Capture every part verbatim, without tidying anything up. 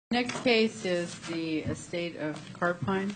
Next case is the estate of Carpine.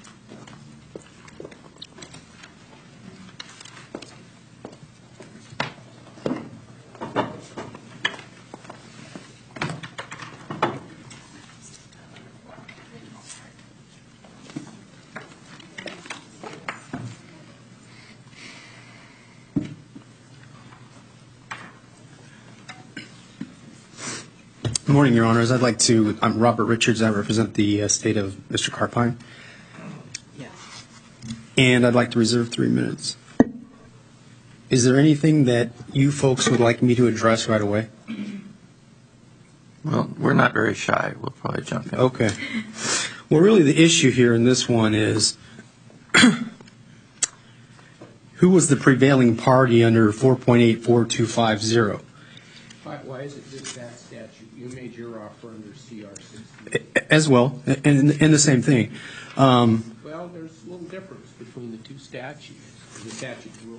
Good morning, Your Honors. I'd like to, I'm Robert Richards. I represent the estate of Mister Carpine. Yes. And I'd like to reserve three minutes. Is there anything that you folks would like me to address right away? Well, we're not very shy. We'll probably jump in. Okay. Well, really the issue here in this one is who was the prevailing party under four point eight four two five zero? Why, why is it just that statute? You made your offer under C R sixty. As well, and, and the same thing. Um, Well, there's a little difference between the two statutes, the statute rule.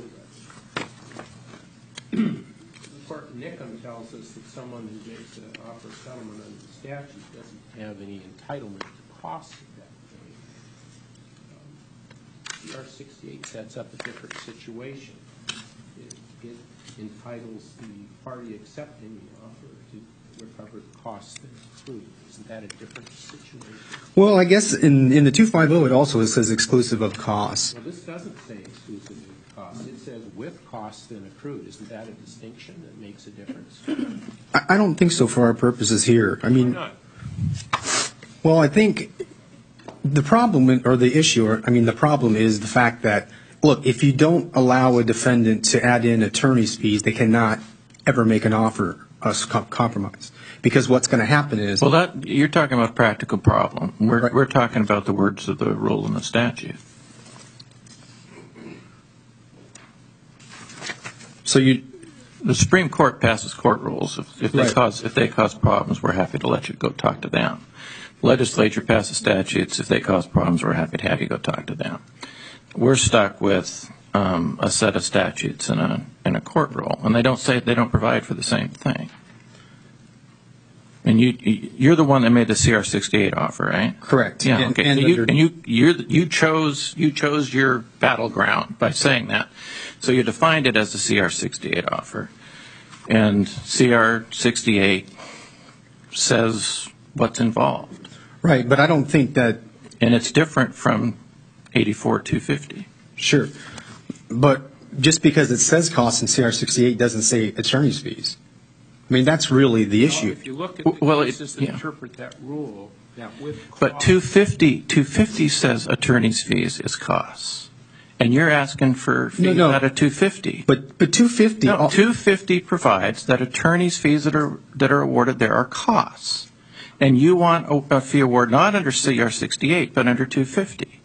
The court Nickham tells us that someone who makes an offer of settlement under the statute doesn't have any entitlement to costs of that thing. Um, C R sixty-eight sets up a different situation. It, it entitles the party accepting the offer to recover the costs that accrue. Isn't that a different situation? well, I guess in, in the two fifty it also says exclusive of costs. Well, this doesn't say exclusive of costs. It says with costs then accrued. Isn't that a distinction that makes a difference? I, I don't think so for our purposes here. I mean, Why not? well, I think the problem, or the issue, or I mean, the problem is the fact that, look, if you don't allow a defendant to add in attorney's fees, they cannot ever make an offer of com- compromise. Because what's going to happen is... Well, that you're talking about a practical problem. We're, Right. we're talking about the words of the rule in the statute. So you... The Supreme Court passes court rules. If, if they Right. cause if they cause problems, we're happy to let you go talk to them. Legislature passes statutes. If they cause problems, we're happy to have you go talk to them. We're stuck with um, a set of statutes and a and a court rule, and they don't say they don't provide for the same thing. And you you're the one that made the C R sixty-eight offer, right? Correct. Yeah. And- Okay. and so you, under- and you you you chose you chose your battleground by saying that. So you defined it as the C R sixty-eight offer, and C R sixty-eight says what's involved, Right, but I don't think that... and it's different from eighty-four two fifty. Sure. But just because it says costs in C R sixty-eight doesn't say attorney's fees. I mean, that's really the Well, issue. if you look at the Well, it- cases that yeah. interpret that rule, that with costs... But two fifty two fifty says attorney's fees is costs, and you're asking for fees No, no. out of two fifty. But but two fifty... No, two fifty provides that attorney's fees that are that are awarded there are costs, and you want a, a fee award not under C R sixty-eight but under two fifty.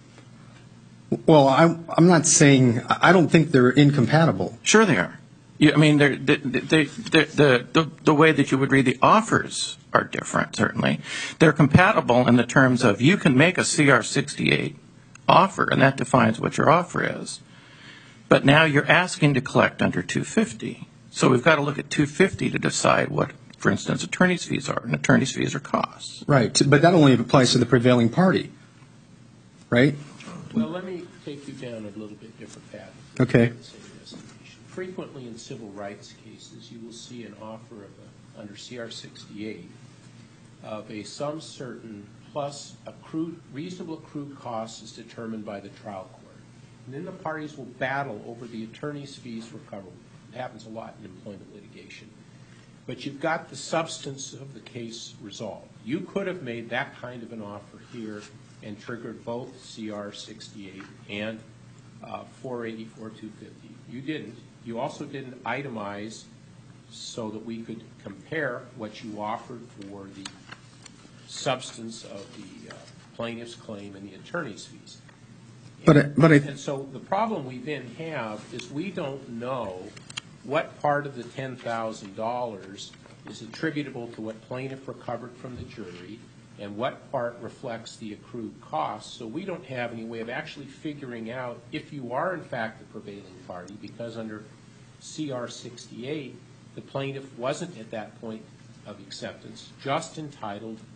Well, I, I'm not saying... I don't think they're incompatible. Sure, they are. You, I mean, they're, they, they, they, the, the the way that you would read the offers are different. Certainly, they're compatible in the terms of you can make a C R sixty-eight offer, and that defines what your offer is. But now you're asking to collect under two fifty, so we've got to look at two fifty to decide what, for instance, attorney's fees are, and attorney's fees are costs. Right, but that only applies to the prevailing party. Right? Well, let me take you down a little bit different path. Okay. Frequently in civil rights cases, you will see an offer of a, under C R sixty-eight of a some certain plus accrued, reasonable accrued costs is determined by the trial court. And then the parties will battle over the attorney's fees recoverable. It happens a lot in employment litigation. But you've got the substance of the case resolved. You could have made that kind of an offer here and triggered both C R sixty-eight and uh, four eighty-four two fifty. You didn't. You also didn't itemize so that we could compare what you offered for the substance of the uh, plaintiff's claim and the attorney's fees. But I- And, but I- and so the problem we then have is we don't know what part of the ten thousand dollars is attributable to what plaintiff recovered from the jury and what part reflects the accrued costs. So we don't have any way of actually figuring out if you are in fact the prevailing party, because under C R sixty-eight, the plaintiff wasn't at that point of acceptance just entitled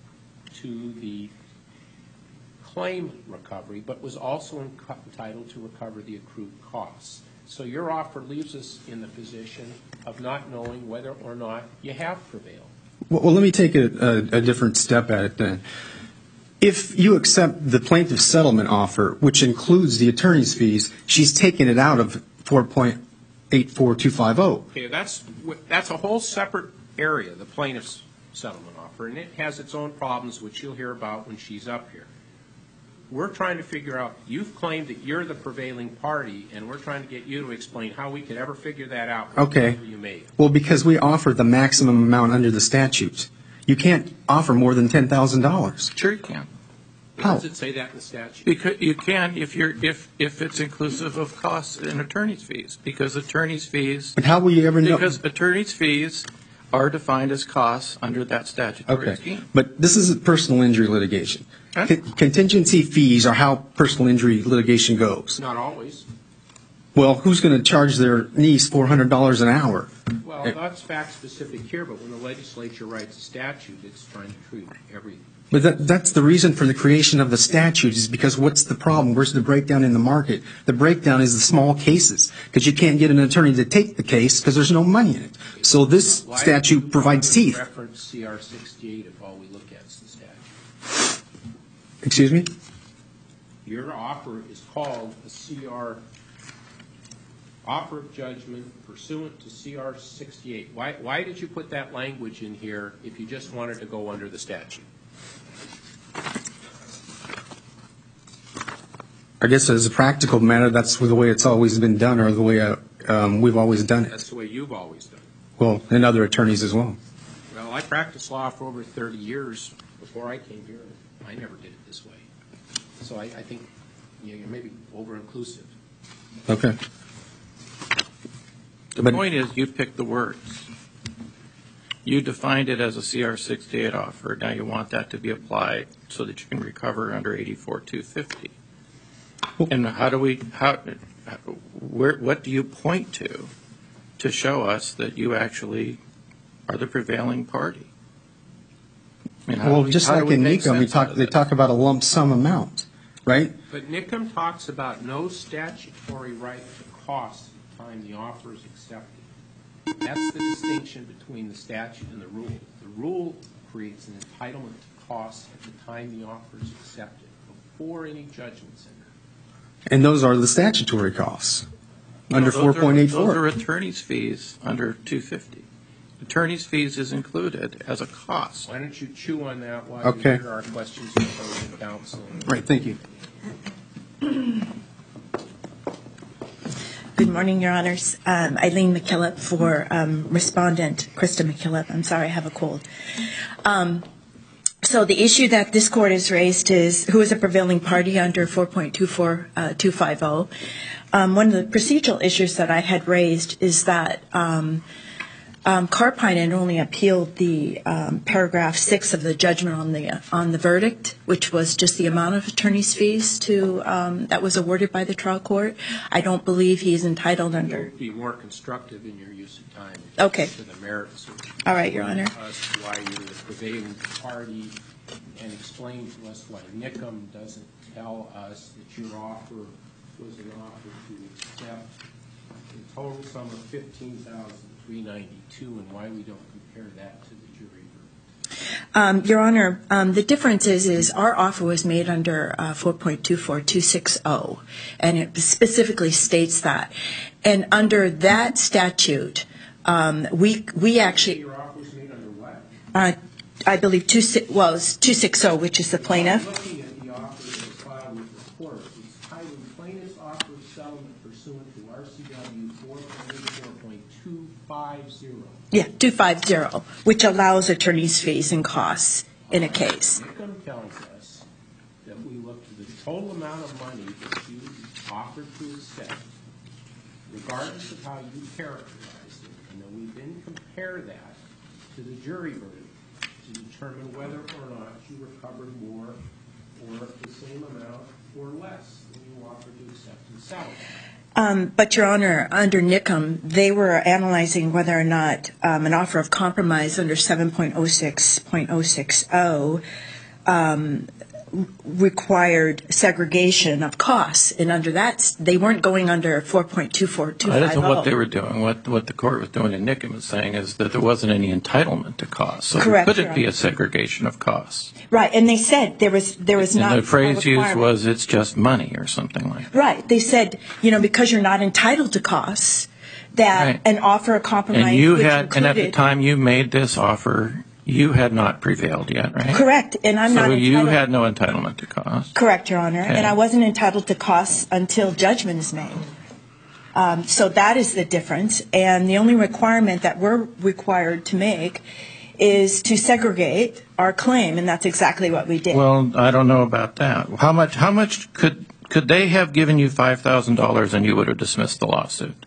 to the claim recovery, but was also entitled to recover the accrued costs. So your offer leaves us in the position of not knowing whether or not you have prevailed. Well, well let me take a, a, a different step at it then. If you accept the plaintiff's settlement offer, which includes the attorney's fees, she's taken it out of four point eight four two five zero. Okay, that's, that's a whole separate area, the plaintiff's settlement offer, and it has its own problems, which you'll hear about when she's up here. We're trying to figure out, you've claimed that you're the prevailing party, and we're trying to get you to explain how we could ever figure that out. Okay. You made. Well, because we offer the maximum amount under the statute. You can't offer more than ten thousand dollars. Sure you can. How? Does it say that in the statute? Because you can if you're if if it's inclusive of costs and attorney's fees, because attorney's fees But how will you ever know? because attorney's fees are defined as costs under that statutory Okay, scheme. but this is personal injury litigation. Huh? Con- Contingency fees are how personal injury litigation goes. Not always. Well, who's going to charge their niece four hundred dollars an hour? Well, that's fact-specific here, but when the legislature writes a statute, it's trying to treat every. But that, that's the reason for the creation of the statute, is because what's the problem? Where's the breakdown in the market? The breakdown is the small cases, because you can't get an attorney to take the case because there's no money in it. So this Why statute do you provides want to teeth. Reference C R sixty-eight if all we look at is the statute. Excuse me? Your offer is called a C R, offer of judgment pursuant to C R sixty-eight. Why, why did you put that language in here if you just wanted to go under the statute? I guess as a practical matter, that's the way it's always been done, or the way uh, um, we've always done it. That's the way you've always done it. Well, and other attorneys as well. Well, I practiced law for over thirty years before I came here. I never did it this way. So I, I think you know, you're maybe over-inclusive. Okay. The But- point is, you picked the words. You defined it as a C R sixty-eight offer. Now you want that to be applied so that you can recover under eighty-four two fifty. And how do we, how, where, what do you point to to show us that you actually are the prevailing party? I mean, how Well, do we- just how do like we in make NECOM, we sense out talk, of they this? talk about a lump sum amount, right? But NICM talks about no statutory right to costs at the time the offer is accepted. That's the distinction between the statute and the rule. The rule creates an entitlement to costs at the time the offer is accepted, before any judgment's entered. And those are the statutory costs, under No, those four are- point eight Those are four. attorney's fees under two fifty. Attorney's fees is included as a cost. Why don't you chew on that while Okay. you hear our questions to opposing counsel? Right, thank you. Good morning, Your Honors. Um, Eileen McKillop for um, Respondent Krista McKillop. I'm sorry, I have a cold. Um, so the issue that this court has raised is who is a prevailing party under four point two four two five zero. Um, one of the procedural issues that I had raised is that um, um, Carpine had only appealed the um, paragraph six of the judgment on the on the verdict, which was just the amount of attorney's fees to um, that was awarded by the trial court. I don't believe he's entitled under. You'll be more constructive in your use of time. Okay. To the merits. of- All right, Your Honor. As to why you're the prevailing party, and explain to us why NICM doesn't tell us that your offer was an offer to accept the total sum of fifteen thousand three hundred ninety-two, and why we don't compare that to the jury verdict. Um, Your Honor, um, the difference is, is our offer was made under uh, four point two four two six zero, and it specifically states that. And under that statute, um, we we actually, Your offer was made under what? uh, I believe, two, si- well, it's two sixty, which is the plaintiff. I'm looking at the offer that was filed with the court. It's titled Plaintiff's Offer of Settlement Pursuant to R C W four point eighty-four point two five zero. Yeah, two fifty, which allows attorney's fees and costs in a case. NICM tells us that we look to the total amount of money that you offered to accept, regardless of how you characterize it, and then we then compare that to the jury verdict to determine whether or not you recovered more or the same amount or less than you offered to accept and settle. Um, but, Your Honor, under NICM, they were analyzing whether or not um, an offer of compromise under seven point oh six point oh six oh um, required segregation of costs, and under that, they weren't going under four point two four two five oh. That isn't what they were doing. What what the court was doing in Nickham was saying is that there wasn't any entitlement to costs. So Correct, could Your it be Honor. a segregation of costs? Right, and they said there was there was not And the phrase a used requirement. was it's just money or something like that. Right, they said, you know, because you're not entitled to costs, that Right. an offer of compromise And you which had, and at the included- time you made this offer, you had not prevailed yet, right? Correct, and I'm not So entitled. you had no entitlement to costs. Correct, Your Honor, Okay. and I wasn't entitled to costs until judgment is made. Um, so that is the difference, and the only requirement that we're required to make is to segregate our claim, and that's exactly what we did. Well, I don't know about that. How much, how much could, could they have given you five thousand dollars and you would have dismissed the lawsuit?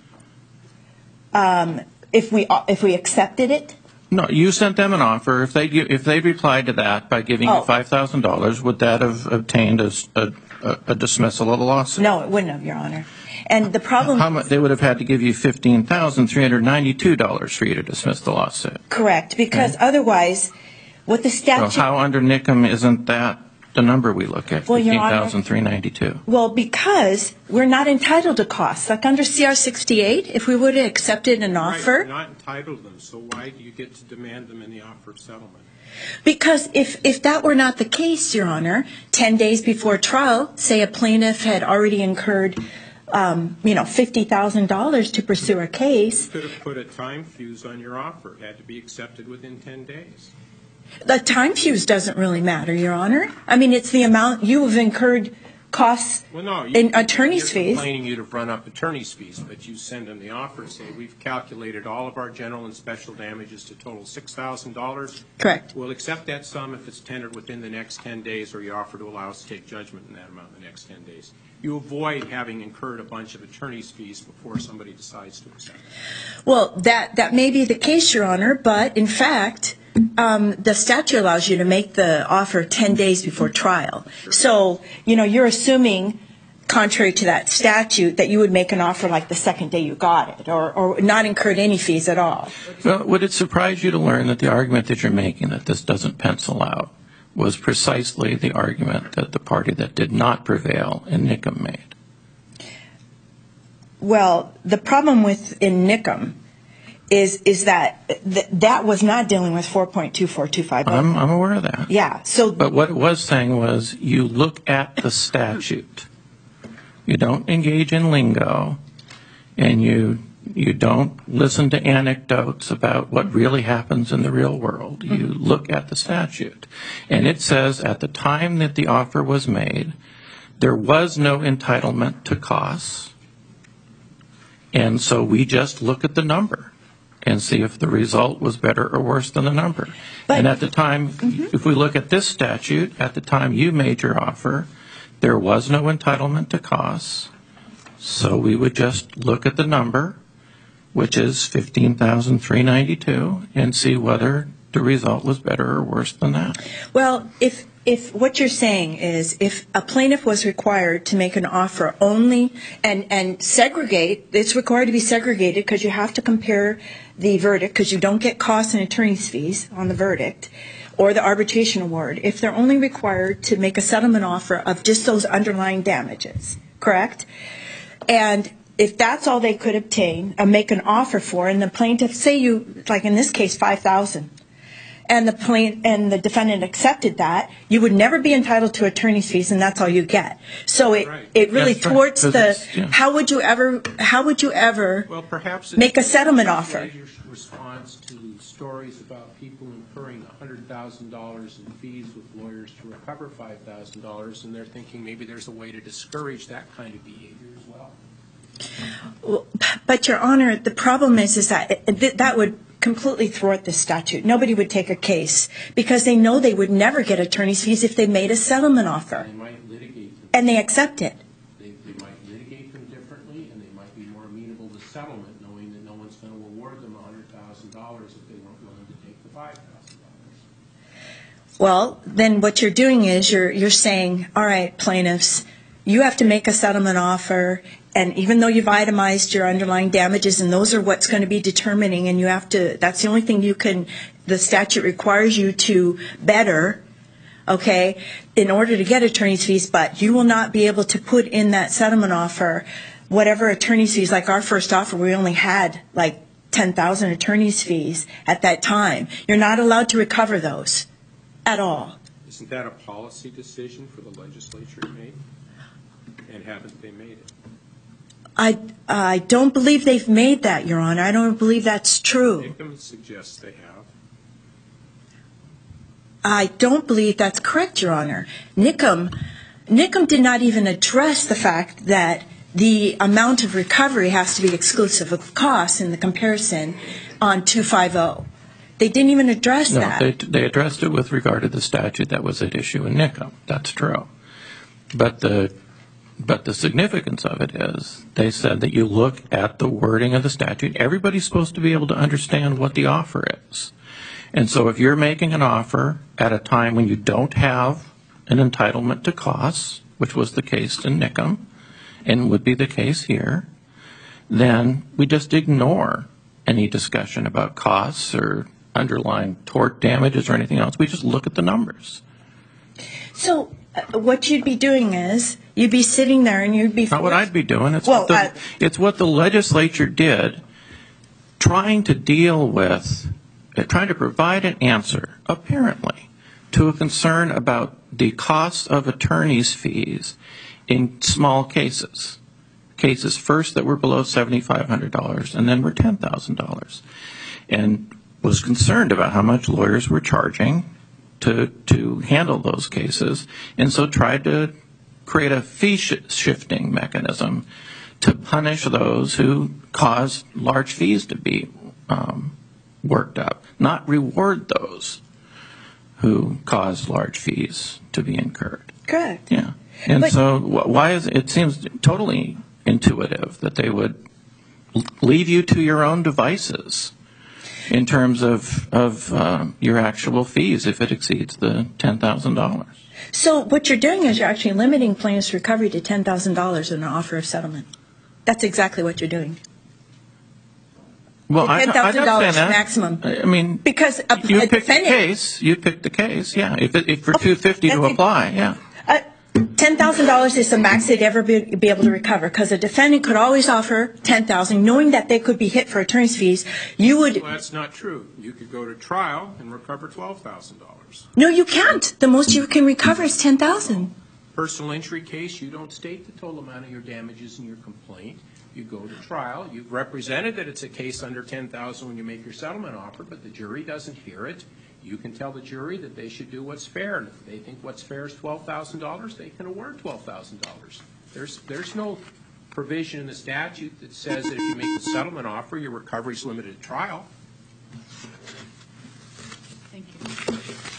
Um, if we if we accepted it, No, you sent them an offer. If they if they replied to that by giving Oh. you five thousand dollars, would that have obtained a, a, a dismissal of the lawsuit? no, it wouldn't have, Your Honor. And the problem, How much? They would have had to give you fifteen thousand three hundred ninety-two dollars for you to dismiss the lawsuit. correct, because otherwise, what the So statute. how under Nickham isn't that the number we look at? Well, Your Fifteen Honor- thousand three ninety-two. Well, because we're not entitled to costs. Like under C R sixty-eight, if we would have accepted an Right, offer, you're not entitled to them, so why do you get to demand them in the offer of settlement? because if, if that were not the case, Your Honor, ten days before trial, say a plaintiff had already incurred, um, you know, fifty thousand dollars to pursue a case, You could have put a time fuse on your offer. It had to be accepted within ten days. the time fuse doesn't really matter, Your Honor. I mean, it's the amount you have incurred costs Well, no. you- in attorney's You're fees. complaining you'd have run up attorney's fees, but you send them the offer and say, we've calculated all of our general and special damages to total six thousand dollars. Correct. We'll accept that sum if it's tendered within the next ten days, or you offer to allow us to take judgment in that amount in the next ten days. You avoid having incurred a bunch of attorney's fees before somebody decides to accept it. Well, that, that may be the case, Your Honor, but in fact, um, the statute allows you to make the offer ten days before trial. So, you know, you're assuming, contrary to that statute, that you would make an offer like the second day you got it, or, or not incurred any fees at all. Well, would it surprise you to learn that the argument that you're making, that this doesn't pencil out, was precisely the argument that the party that did not prevail in Nickham made? Well, the problem with in Nickham is is that th- that was not dealing with four point two four two five. I'm, I'm aware of that. Yeah. So But what it was saying was you look at the statute. You don't engage in lingo, and you you don't listen to anecdotes about what really happens in the real world. You look at the statute. And it says at the time that the offer was made, there was no entitlement to costs. And so we just look at the number and see if the result was better or worse than the number. But- and at the time, if we look at this statute, at the time you made your offer, there was no entitlement to costs. So we would just look at the number, which is fifteen thousand three hundred ninety-two, and see whether the result was better or worse than that. Well, if if what you're saying is if a plaintiff was required to make an offer only and and segregate, it's required to be segregated because you have to compare the verdict because you don't get costs and attorney's fees on the verdict or the arbitration award. If they're only required to make a settlement offer of just those underlying damages, correct? And if that's all they could obtain, uh, make an offer for, and the plaintiff, say you, like in this case, five thousand dollars, and the plaint and the defendant accepted that, you would never be entitled to attorney's fees, and that's all you get. So it Right. it really That's right, thwarts 'cause the. it's- yeah. How would you ever? How would you ever? Well, perhaps. Make a it's- settlement perhaps offer. it is your response to stories about people incurring one hundred thousand dollars in fees with lawyers to recover five thousand dollars, and they're thinking maybe there's a way to discourage that kind of behavior as well. Well, but Your Honor, the problem is is that it, th- that would completely thwart the statute. Nobody would take a case because they know they would never get attorney's fees if they made a settlement offer They might litigate them. and they accept it. They, they might litigate them differently, and they might be more amenable to settlement, knowing that no one's going to award them one hundred thousand dollars if they weren't willing to take the five thousand dollars. Well, then what you're doing is you're you're saying, all right, plaintiffs, you have to make a settlement offer, and even though you've itemized your underlying damages, and those are what's going to be determining, and you have to, that's the only thing you can, the statute requires you to better okay, in order to get attorney's fees, but you will not be able to put in that settlement offer whatever attorney's fees. Like our first offer, we only had like ten thousand attorney's fees at that time. You're not allowed to recover those at all. Isn't that a policy decision for the legislature to make? And haven't they made it? I, I don't believe they've made that, Your Honor. I don't believe that's true. Hickam suggests they have. I don't believe that's correct, Your Honor. Nickham, Nickham did not even address the fact that the amount of recovery has to be exclusive of costs in the comparison on two fifty. They didn't even address No, that. they, they addressed it with regard to the statute that was at issue in Nickham. That's true. But the But the significance of it is they said that you look at the wording of the statute. Everybody's supposed to be able to understand what the offer is. And so if you're making an offer at a time when you don't have an entitlement to costs, which was the case in Nickham and would be the case here, then we just ignore any discussion about costs or underlying tort damages or anything else. We just look at the numbers. So uh, what you'd be doing is you'd be sitting there and you'd be Not what I'd be doing. It's, Well, what the, uh, it's what the legislature did, trying to deal with, uh, trying to provide an answer, apparently, to a concern about the cost of attorney's fees in small cases. Cases first that were below seven thousand five hundred dollars and then were ten thousand dollars. And was concerned about how much lawyers were charging to, to handle those cases, and so tried to create a fee sh- shifting mechanism to punish those who caused large fees to be um, worked up, not reward those who caused large fees to be incurred. Correct. Yeah. And But- so wh- why is it seems totally intuitive that they would l- leave you to your own devices in terms of, of um, your actual fees if it exceeds the ten thousand dollars. So what you're doing is you're actually limiting plaintiff's recovery to ten thousand dollars in an offer of settlement. That's exactly what you're doing. Well, I, I ten thousand dollars understand that. maximum. I mean, Because a, you a pick the defendant, case. You pick the case. Yeah. If, it, if for two fifty to that's it. apply, yeah. uh, ten thousand dollars is the max they'd ever be, be able to recover, because a defendant could always offer ten thousand dollars, knowing that they could be hit for attorney's fees. You would, Well, that's not true. You could go to trial and recover twelve thousand dollars. no, you can't. The most you can recover is ten thousand dollars. Personal injury case, you don't state the total amount of your damages in your complaint. You go to trial. You've represented that it's a case under ten thousand dollars when you make your settlement offer, but the jury doesn't hear it. You can tell the jury that they should do what's fair, and if they think what's fair is twelve thousand dollars, they can award twelve thousand dollars. There's, there's no provision in the statute that says that if you make a settlement offer, your recovery is limited to trial. Thank you.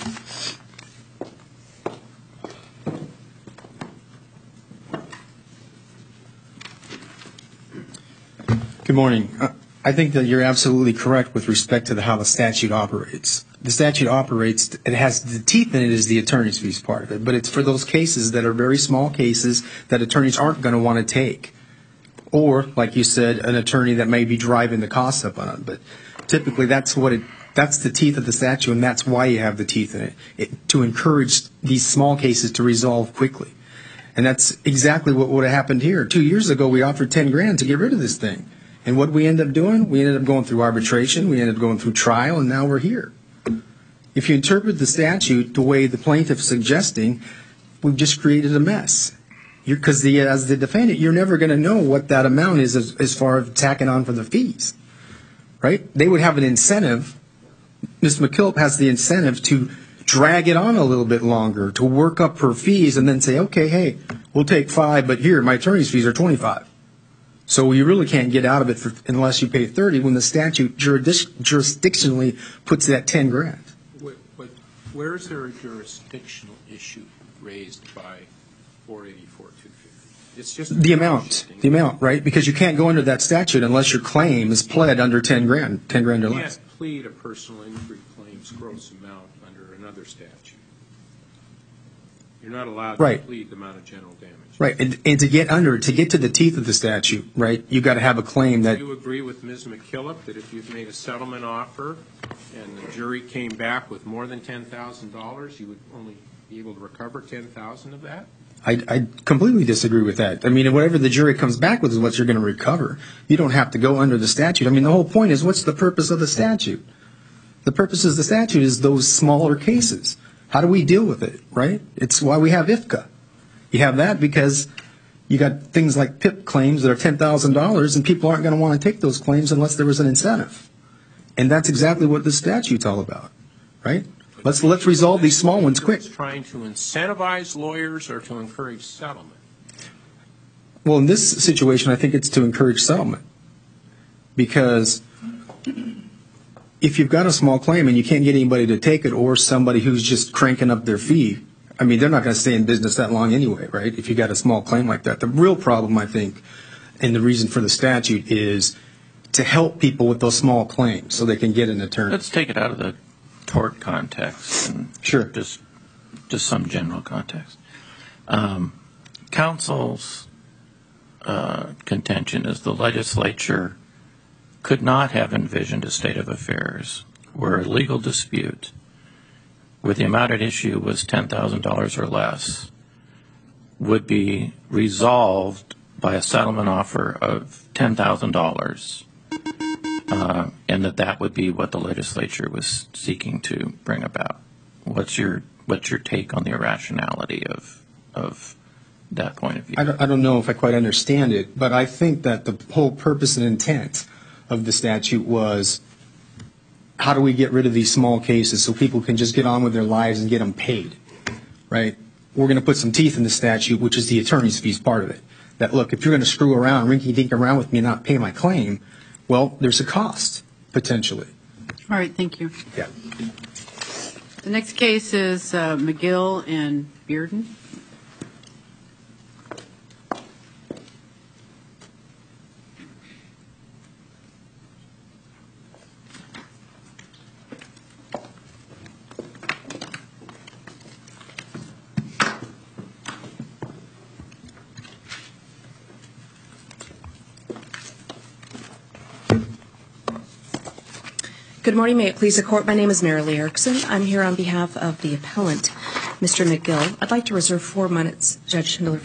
Good morning. Uh, I think that you're absolutely correct with respect to the, how the statute operates. The statute operates, it has the teeth in it is the attorney's fees part of it, but it's for those cases that are very small cases that attorneys aren't going to want to take. Or, like you said, an attorney that may be driving the costs up on it. But typically that's what it, that's the teeth of the statute, and that's why you have the teeth in it, it to encourage these small cases to resolve quickly. And that's exactly what would have happened here. Two years ago, we offered ten grand to get rid of this thing. And what we end up doing? We ended up going through arbitration, we ended up going through trial, and now we're here. If you interpret the statute the way the plaintiff's suggesting, we've just created a mess. Because the, as the defendant, you're never going to know what that amount is as, as far as tacking on for the fees, right? They would have an incentive. Miz McKillop has the incentive to drag it on a little bit longer, to work up her fees, and then say, okay, hey, we'll take five, but here, my attorney's fees are twenty-five. So you really can't get out of it for, unless you pay thirty, when the statute jurisdic- jurisdictionally puts it at ten grand. But, but where is there a jurisdictional issue raised by four eighty-four two fifty? It's just The amount, the amount, right? Because you can't go under that statute unless your claim is pled under ten grand, ten grand or You less. can't plead a personal injury claim's gross amount under another statute. You're not allowed Right. to plead the amount of general damage. Right, and, and to get under, to get to the teeth of the statute, right, you got to have a claim that, Do you agree with Miz McKillop that if you've made a settlement offer and the jury came back with more than ten thousand dollars, you would only be able to recover ten thousand of that? I, I completely disagree with that. I mean, whatever the jury comes back with is what you're going to recover. You don't have to go under the statute. I mean, the whole point is, what's the purpose of the statute? The purpose of the statute is those smaller cases. How do we deal with it, right? It's why we have I F C A. You have that because you got things like P I P claims that are ten thousand dollars, and people aren't going to want to take those claims unless there was an incentive. And that's exactly what the statute's all about, right? Let's let's resolve these small ones quick. It's trying to incentivize lawyers or to encourage settlement? Well, in this situation, I think it's to encourage settlement. Because if you've got a small claim and you can't get anybody to take it, or somebody who's just cranking up their fee, I mean, they're not going to stay in business that long anyway, right? If you got a small claim like that. The real problem, I think, and the reason for the statute is to help people with those small claims so they can get an attorney. Let's take it out of the tort context and Sure. just just some general context. Um, counsel's uh, contention is the legislature could not have envisioned a state of affairs where a legal dispute where the amount at issue was ten thousand dollars or less would be resolved by a settlement offer of ten thousand dollars. Uh, and that that would be what the legislature was seeking to bring about. What's your what's your take on the irrationality of of that point of view? I don't, I don't know if I quite understand it, but I think that the whole purpose and intent of the statute was, how do we get rid of these small cases so people can just get on with their lives and get them paid, right? We're going to put some teeth in the statute, which is the attorney's fees part of it. That, look, if you're going to screw around, rinky-dink around with me and not pay my claim, well, there's a cost, potentially. All right, thank you. Yeah. The next case is uh, McGill and Bearden. Good morning. May it please the Court. My name is Marilee Erickson. I'm here on behalf of the appellant, Mister McGill. I'd like to reserve four minutes, Judge Schindler,